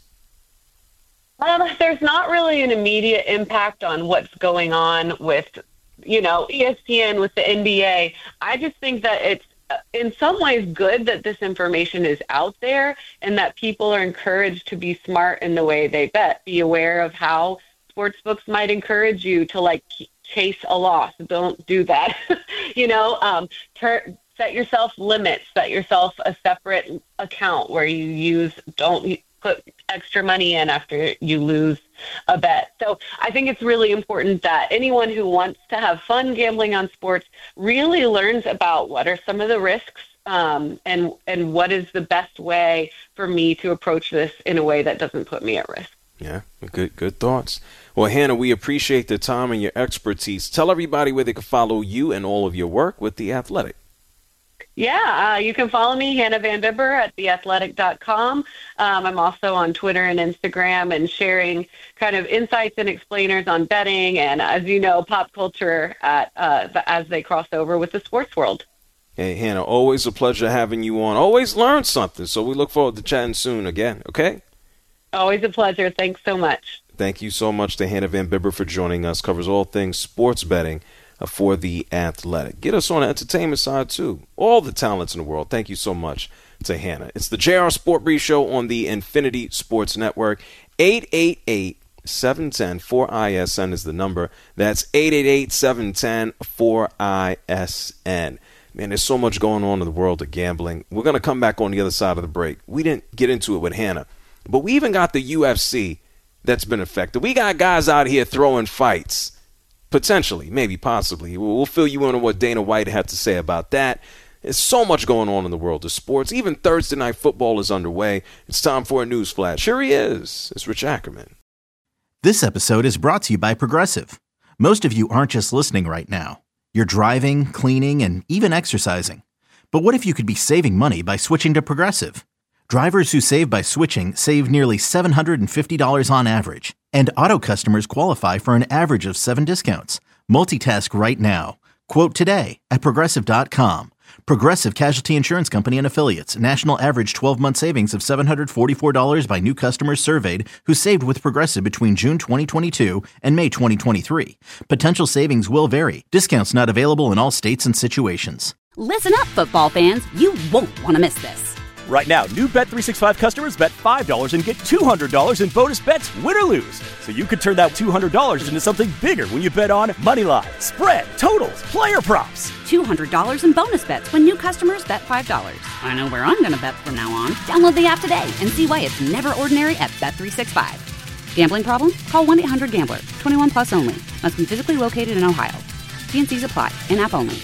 Um, there's not really an immediate impact on what's going on with, you know, E S P N, with the N B A. I just think that it's uh, in some ways good that this information is out there and that people are encouraged to be smart in the way they bet. Be aware of how sportsbooks might encourage you to, like, chase a loss. Don't do that. you know, um, ter- set yourself limits, set yourself a separate account where you use, don't put extra money in after you lose a bet. So I think it's really important that anyone who wants to have fun gambling on sports really learns about what are some of the risks um, and and what is the best way for me to approach this in a way that doesn't put me at risk. Yeah, good good thoughts. Well, Hannah, we appreciate the time and your expertise. Tell everybody where they can follow you and all of your work with The Athletic. Yeah, uh, you can follow me, Hannah Van Bibber, at the athletic dot com. Um, I'm also on Twitter and Instagram and sharing kind of insights and explainers on betting and, as you know, pop culture at, uh, the, as they cross over with the sports world. Hey, Hannah, always a pleasure having you on. Always learn something, so we look forward to chatting soon again, okay? Always a pleasure. Thanks so much. Thank you so much to Hannah Van Bibber for joining us. Covers all things sports betting for The Athletic. Get us on the entertainment side, too. All the talents in the world. Thank you so much to Hannah. It's the J R Sport Brief Show on the Infinity Sports Network. eight eight eight, seven one zero, four I S N is the number. That's eight eight eight, seven one zero, four I S N. Man, there's so much going on in the world of gambling. We're going to come back on the other side of the break. We didn't get into it with Hannah, but we even got the U F C that's been affected. We got guys out here throwing fights. Potentially, maybe, possibly. We'll fill you in on what Dana White had to say about that. There's so much going on in the world of sports. Even Thursday Night Football is underway. It's time for a news flash. Here he is. It's Rich Ackerman. This episode is brought to you by Progressive. Most of you aren't just listening right now. You're driving, cleaning, and even exercising. But what if you could be saving money by switching to Progressive? Drivers who save by switching save nearly seven hundred fifty dollars on average. And auto customers qualify for an average of seven discounts. Multitask right now. Quote today at Progressive dot com. Progressive Casualty Insurance Company and Affiliates. National average twelve-month savings of seven hundred forty-four dollars by new customers surveyed who saved with Progressive between June twenty twenty-two and May twenty twenty-three. Potential savings will vary. Discounts not available in all states and situations. Listen up, football fans. You won't want to miss this. Right now, new Bet three sixty-five customers bet five dollars and get two hundred dollars in bonus bets, win or lose. So you could turn that two hundred dollars into something bigger when you bet on money line, spread, totals, player props. two hundred dollars in bonus bets when new customers bet five dollars. I know where I'm going to bet from now on. Download the app today and see why it's never ordinary at Bet three sixty-five. Gambling problem? Call one eight hundred gambler. twenty-one plus only. Must be physically located in Ohio. T and C's apply. In-app only.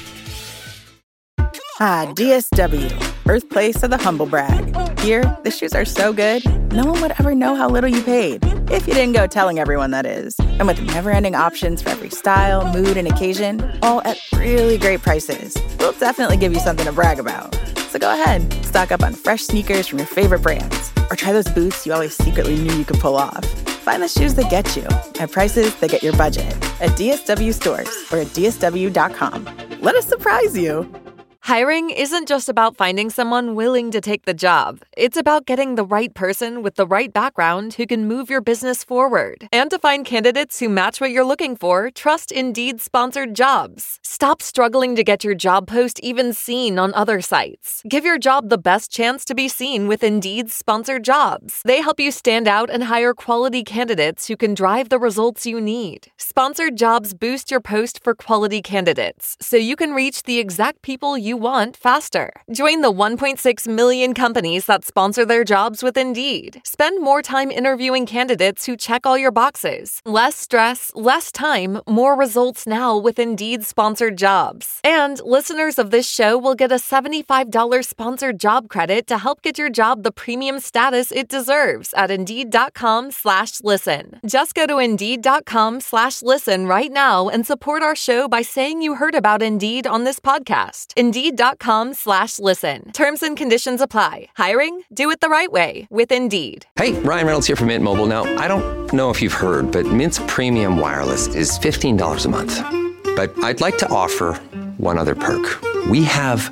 Ah, D S W. Birthplace of the humble brag. Here, the shoes are so good, no one would ever know how little you paid. If you didn't go telling everyone, that is. And with never-ending options for every style, mood, and occasion, all at really great prices, we'll definitely give you something to brag about. So go ahead, stock up on fresh sneakers from your favorite brands, or try those boots you always secretly knew you could pull off. Find the shoes that get you at prices that get your budget at D S W stores or at D S W dot com. Let us surprise you. Hiring isn't just about finding someone willing to take the job. It's about getting the right person with the right background who can move your business forward. And to find candidates who match what you're looking for, trust Indeed sponsored jobs. Stop struggling to get your job post even seen on other sites. Give your job the best chance to be seen with Indeed sponsored jobs. They help you stand out and hire quality candidates who can drive the results you need. Sponsored jobs boost your post for quality candidates, so you can reach the exact people you want faster. Join the one point six million companies that sponsor their jobs with Indeed. Spend more time interviewing candidates who check all your boxes. Less stress, less time, more results now with Indeed sponsored jobs. And listeners of this show will get a seventy-five dollars sponsored job credit to help get your job the premium status it deserves at Indeed.com slash listen. Just go to Indeed.com slash listen right now and support our show by saying you heard about Indeed on this podcast. Indeed.com slash listen. Terms and conditions apply. Hiring? Do it the right way with Indeed. Hey, Ryan Reynolds here from Mint Mobile. Now, I don't know if you've heard, but Mint's premium wireless is fifteen dollars a month. But I'd like to offer one other perk. We have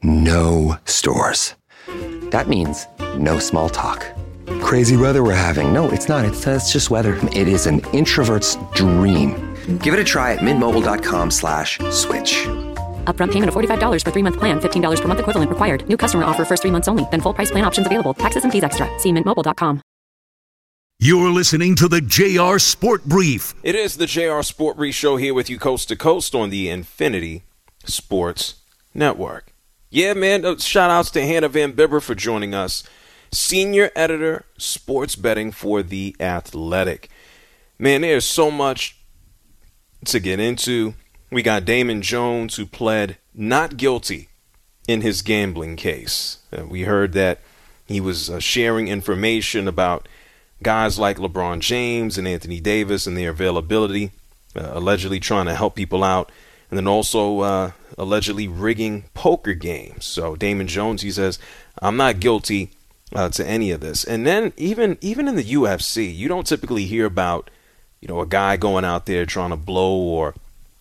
no stores. That means no small talk. Crazy weather we're having. No, it's not. It's, uh, it's just weather. It is an introvert's dream. Give it a try at mintmobile.com slash switch. Upfront payment of forty-five dollars for three-month plan, fifteen dollars per month equivalent required. New customer offer first three months only. Then full price plan options available. Taxes and fees extra. See mint mobile dot com. You're listening to the J R Sport Brief. It is the J R Sport Brief Show here with you coast to coast on the Infinity Sports Network. Yeah, man, uh, shout outs to Hannah Van Bibber for joining us. Senior editor, sports betting for The Athletic. Man, there's so much to get into. We got Damon Jones, who pled not guilty in his gambling case. Uh, we heard that he was uh, sharing information about guys like LeBron James and Anthony Davis and their availability, uh, allegedly trying to help people out, and then also uh, allegedly rigging poker games. So Damon Jones, he says, I'm not guilty uh, to any of this. And then even even in the U F C, you don't typically hear about, you know, a guy going out there trying to blow or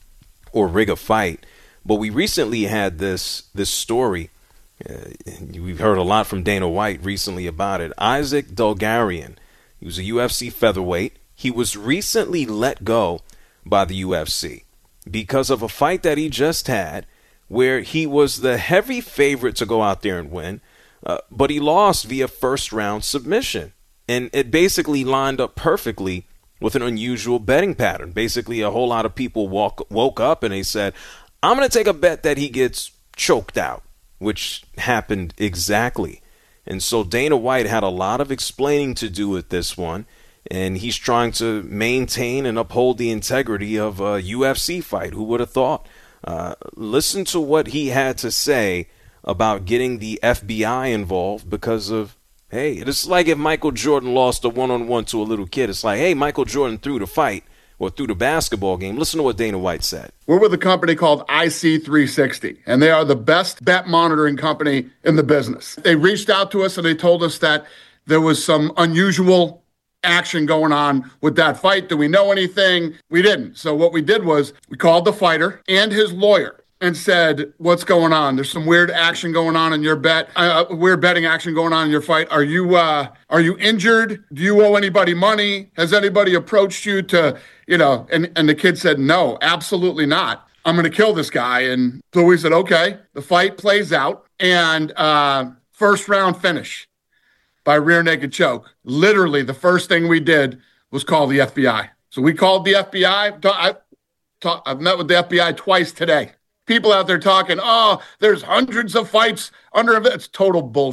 or rig a fight. But we recently had this this story. Uh, we've heard a lot from Dana White recently about it. Isaac Dulgarian, he was a U F C featherweight. He was recently let go by the U F C because of a fight that he just had where he was the heavy favorite to go out there and win, uh, but he lost via first round submission. And it basically lined up perfectly with an unusual betting pattern. Basically, a whole lot of people walk, woke up and they said, I'm going to take a bet that he gets choked out, which happened exactly. And so Dana White had a lot of explaining to do with this one, and he's trying to maintain and uphold the integrity of a U F C fight. Who would have thought? Uh, listen to what he had to say about getting the F B I involved because of, hey, it's like if Michael Jordan lost a one-on-one to a little kid. It's like, hey, Michael Jordan threw the fight or through the basketball game. Listen to what Dana White said. We're with a company called I C three sixty, and they are the best bet monitoring company in the business. They reached out to us and they told us that there was some unusual action going on with that fight. Do we know anything? We didn't. So what we did was we called the fighter and his lawyer and said, what's going on? There's some weird action going on in your bet, uh, weird betting action going on in your fight. Are you uh, are you injured? Do you owe anybody money? Has anybody approached you to, you know, and, and the kid said, no, absolutely not. I'm going to kill this guy. And so we said, okay, the fight plays out and uh, first round finish by rear naked choke. Literally the first thing we did was call the F B I. So we called the F B I. I talk, I've met with the F B I twice today. People out there talking, oh, there's hundreds of fights under it. It's total bullshit.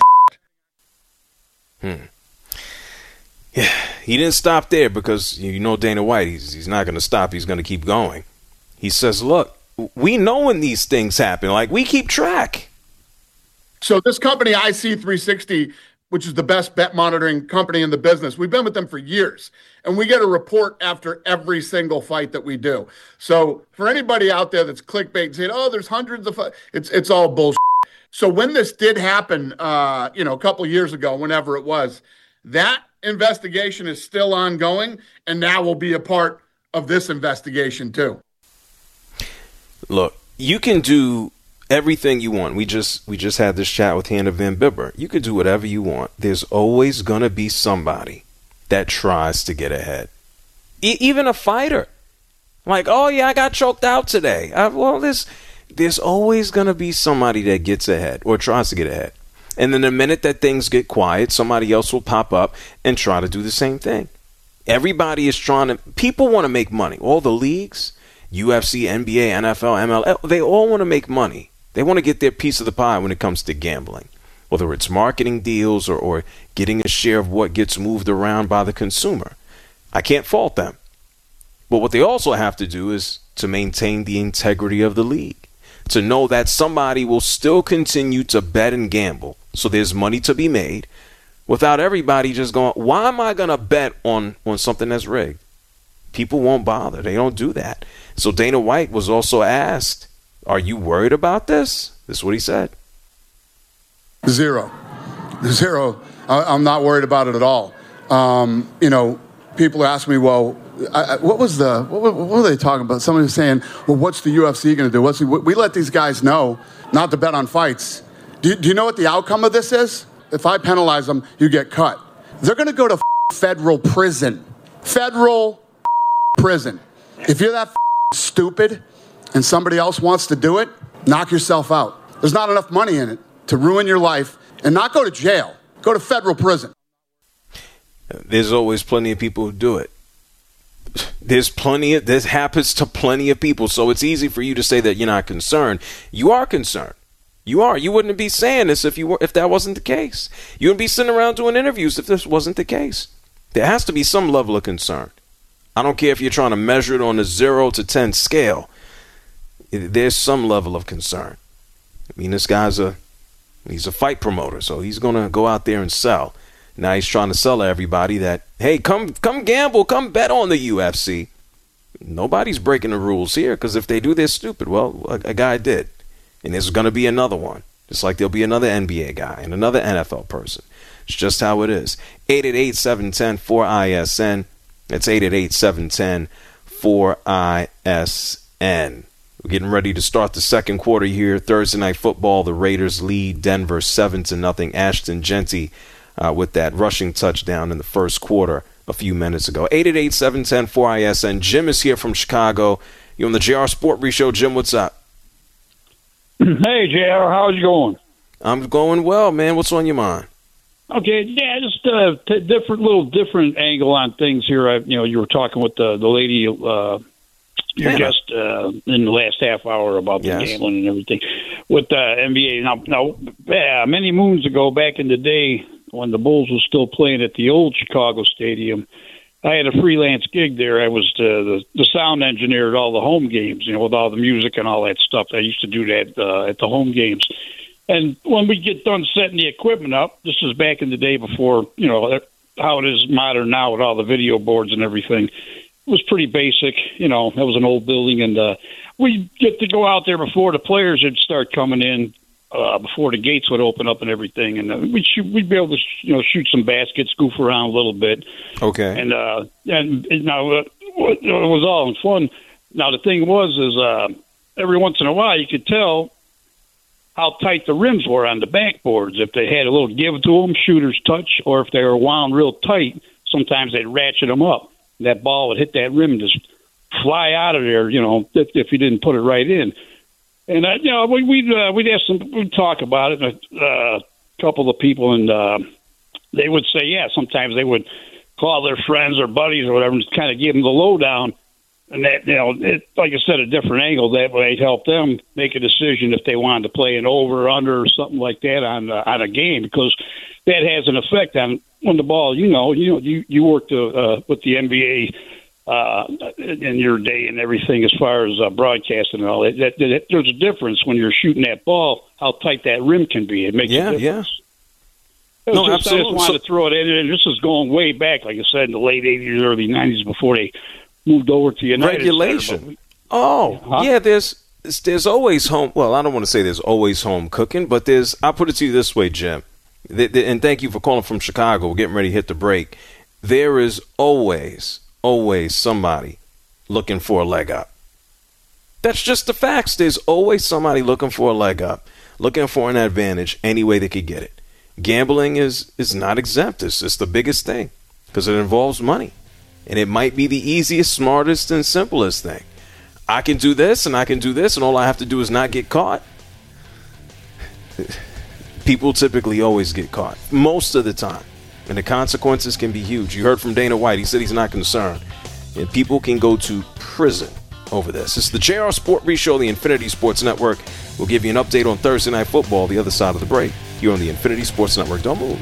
Hmm. Yeah, he didn't stop there because you know Dana White, he's, he's not going to stop. He's going to keep going. He says, look, we know when these things happen. Like, we keep track. So this company, I C three sixty, which is the best bet monitoring company in the business, we've been with them for years. And we get a report after every single fight that we do. So for anybody out there that's clickbait and saying, oh, there's hundreds of fights, it's, it's all bullshit. So when this did happen, uh, you know, a couple of years ago, whenever it was, that investigation is still ongoing and now will be a part of this investigation too. Look, you can do everything you want. We just we just had this chat with Hannah Van Bibber. You can do whatever you want. There's always going to be somebody that tries to get ahead. E- even a fighter. Like, oh, yeah, I got choked out today. I, well, there's, there's always going to be somebody that gets ahead or tries to get ahead. And then the minute that things get quiet, somebody else will pop up and try to do the same thing. Everybody is trying to, people want to make money. All the leagues, U F C, N B A, N F L, M L L, they all want to make money. They want to get their piece of the pie when it comes to gambling, whether it's marketing deals or, or getting a share of what gets moved around by the consumer. I can't fault them. But what they also have to do is to maintain the integrity of the league, to know that somebody will still continue to bet and gamble, so there's money to be made, without everybody just going, why am I going to bet on, on something that's rigged? People won't bother. They don't do that. So Dana White was also asked, are you worried about this? This is what he said. Zero. Zero. I, I'm not worried about it at all. Um, you know, people ask me, well, I, I, what was the, what, what were they talking about? Somebody was saying, well, what's the U F C going to do? What's the, we let these guys know not to bet on fights. Do, do you know what the outcome of this is? If I penalize them, you get cut. They're going to go to federal prison. Federal prison. If you're that stupid and somebody else wants to do it, knock yourself out. There's not enough money in it to ruin your life and not go to jail. Go to federal prison. There's always plenty of people who do it. There's plenty of, this happens to plenty of people. So it's easy for you to say that you're not concerned. You are concerned. You are. You wouldn't be saying this if you were, if that wasn't the case. You wouldn't be sitting around doing interviews if this wasn't the case. There has to be some level of concern. I don't care if you're trying to measure it on a zero to ten scale. There's some level of concern. I mean, this guy's a, he's a fight promoter, so he's going to go out there and sell. Now he's trying to sell to everybody that, hey, come come gamble, come bet on the U F C. Nobody's breaking the rules here, because if they do, they're stupid. Well, a, a guy did. And there's going to be another one. Just like there'll be another N B A guy and another N F L person. It's just how it is. eight eight eight, seven one zero, four I S N. That's eight eight eight, seven one zero, four I S N. We're getting ready to start the second quarter here. Thursday Night Football. The Raiders lead Denver seven to nothing. Ashton Genty uh, with that rushing touchdown in the first quarter a few minutes ago. eight eight eight, seven one zero, four I S N. Jim is here from Chicago. You're on the J R Sport Brief Show. Jim, what's up? Hey, J R, how's it going? I'm going well, man. What's on your mind? Okay, yeah, just a t- different, little different angle on things here. I, you know, you were talking with the the lady, uh, your yeah. guest, uh, in the last half hour about the Yes. gambling and everything with the N B A. Now, now, yeah, many moons ago, back in the day when the Bulls were still playing at the old Chicago Stadium, I had a freelance gig there. I was the, the the sound engineer at all the home games, you know, with all the music and all that stuff. I used to do that uh, at the home games. And when we get done setting the equipment up, this is back in the day before, you know, how it is modern now with all the video boards and everything. It was pretty basic. You know, that was an old building. And uh, we'd get to go out there before the players would start coming in, uh, before the gates would open up and everything. And uh, we'd, shoot, we'd be able to, you know, shoot some baskets, goof around a little bit. Okay. And, uh, and now uh, it was all in fun. Now, the thing was, is uh, every once in a while you could tell how tight the rims were on the backboards. If they had a little give to them, shooter's touch, or if they were wound real tight, sometimes they'd ratchet them up. That ball would hit that rim and just fly out of there, you know, if, if you didn't put it right in. And, uh, you know, we, we'd, uh, we'd have some, we'd talk about it, uh, a couple of people, and uh, they would say, yeah, sometimes they would call their friends or buddies or whatever and just kind of give them the lowdown. And that, you know, it, like I said, a different angle, that way help them make a decision if they wanted to play an over or under or something like that on uh, on a game, because that has an effect on when the ball, you know, you know, you, you worked uh, with the N B A uh, in your day and everything as far as uh, broadcasting and all that. That, that, that. There's a difference when you're shooting that ball, how tight that rim can be. It makes yeah, a difference. Yeah. No, just, absolutely. I just wanted so, to throw it in, and this is going way back, like I said, in the late eighties, early nineties, before they moved over to United regulation. Center, oh, huh? yeah. There's there's always home. Well, I don't want to say there's always home cooking, but there's. I'll put it to you this way, Jim. The, the, and thank you for calling from Chicago. We're getting ready to hit the break. There is always, always somebody looking for a leg up. That's just the facts. There's always somebody looking for a leg up, looking for an advantage any way they could get it. Gambling is is not exempt. It's just the biggest thing because it involves money. And it might be the easiest, smartest, and simplest thing. I can do this, and I can do this, and all I have to do is not get caught. People typically always get caught, most of the time. And the consequences can be huge. You heard from Dana White. He said he's not concerned. And people can go to prison over this. It's the J R Sport Brief Show, the Infinity Sports Network. We'll give you an update on Thursday Night Football, the other side of the break, here on the Infinity Sports Network. Don't move.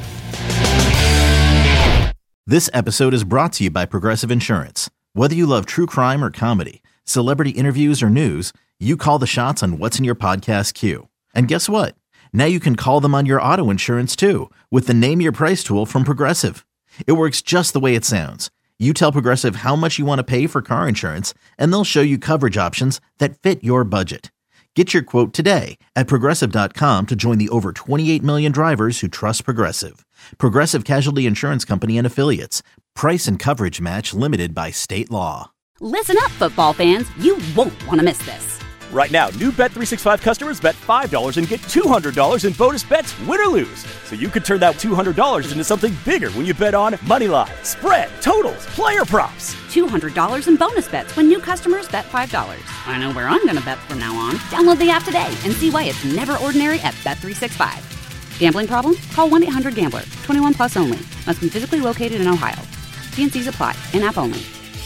This episode is brought to you by Progressive Insurance. Whether you love true crime or comedy, celebrity interviews or news, you call the shots on what's in your podcast queue. And guess what? Now you can call them on your auto insurance too with the Name Your Price tool from Progressive. It works just the way it sounds. You tell Progressive how much you want to pay for car insurance, and they'll show you coverage options that fit your budget. Get your quote today at Progressive dot com to join the over twenty-eight million drivers who trust Progressive. Progressive Casualty Insurance Company and Affiliates. Price and coverage match limited by state law. Listen up, football fans. You won't want to miss this. Right now, new Bet three sixty-five customers bet five dollars and get two hundred dollars in bonus bets, win or lose. So you could turn that two hundred dollars into something bigger when you bet on money line, spread, totals, player props. two hundred dollars in bonus bets when new customers bet five dollars. I know where I'm going to bet from now on. Download the app today and see why it's never ordinary at Bet three sixty-five. Gambling problem? Call one eight hundred gambler. twenty-one plus only. Must be physically located in Ohio. T and C's apply. In-app only.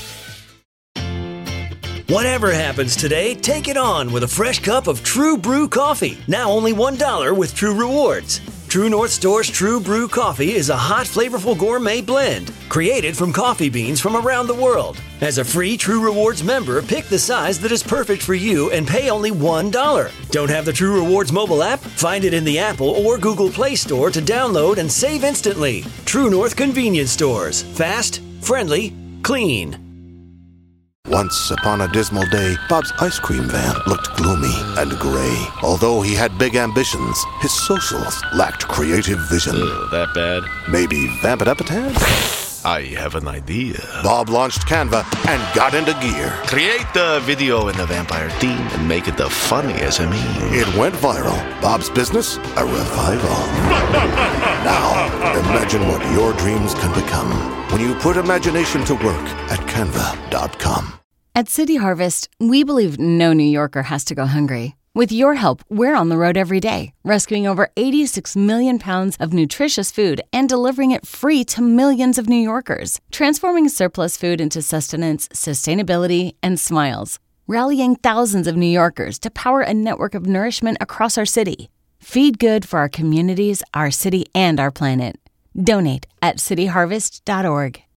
Whatever happens today, take it on with a fresh cup of True Brew coffee. Now only one dollar with True Rewards. True North Store's True Brew coffee is a hot, flavorful gourmet blend created from coffee beans from around the world. As a free True Rewards member, pick the size that is perfect for you and pay only one dollar. Don't have the True Rewards mobile app? Find it in the Apple or Google Play Store to download and save instantly. True North Convenience Stores. Fast, friendly, clean. Once upon a dismal day, Bob's ice cream van looked gloomy and gray. Although he had big ambitions, his socials lacked creative vision. Ugh, that bad? Maybe vamp it up a tad? I have an idea. Bob launched Canva and got into gear. Create the video in the vampire theme and make it the funniest of me. It went viral. Bob's business, a revival. Now, imagine what your dreams can become when you put imagination to work at canva dot com. At City Harvest, we believe no New Yorker has to go hungry. With your help, we're on the road every day, rescuing over eighty-six million pounds of nutritious food and delivering it free to millions of New Yorkers, transforming surplus food into sustenance, sustainability, and smiles, rallying thousands of New Yorkers to power a network of nourishment across our city. Feed good for our communities, our city, and our planet. Donate at city harvest dot org.